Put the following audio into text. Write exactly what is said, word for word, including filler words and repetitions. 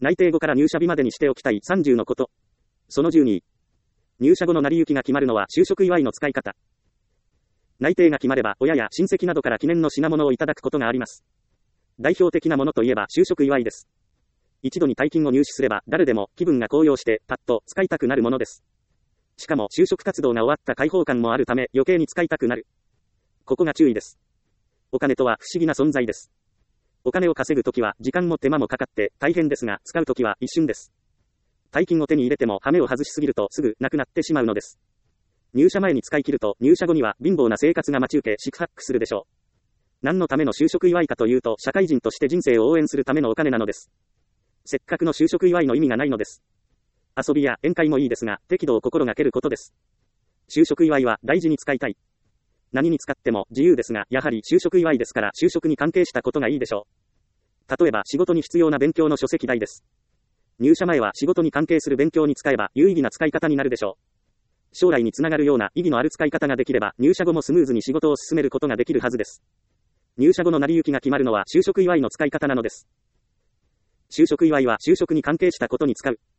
内定後から入社日までにしておきたいさんじゅうのこと。そのじゅうに。入社後の成り行きが決まるのは就職祝いの使い方。内定が決まれば親や親戚などから記念の品物をいただくことがあります。代表的なものといえば就職祝いです。一度に大金を入手すれば誰でも気分が高揚してパッと使いたくなるものです。しかも就職活動が終わった開放感もあるため余計に使いたくなる。ここが注意です。お金とは不思議な存在です。お金を稼ぐときは時間も手間もかかって大変ですが、使うときは一瞬です。大金を手に入れても羽目を外しすぎるとすぐなくなってしまうのです。入社前に使い切ると入社後には貧乏な生活が待ち受け四苦八苦するでしょう。何のための就職祝いかというと、社会人として人生を応援するためのお金なのです。せっかくの就職祝いの意味がないのです。遊びや宴会もいいですが、適度を心がけることです。就職祝いは大事に使いたい。何に使っても自由ですが、やはり就職祝いですから就職に関係したことがいいでしょう。例えば仕事に必要な勉強の書籍代です。入社前は仕事に関係する勉強に使えば有意義な使い方になるでしょう。将来につながるような意義のある使い方ができれば入社後もスムーズに仕事を進めることができるはずです。入社後の成り行きが決まるのは就職祝いの使い方なのです。就職祝いは就職に関係したことに使う。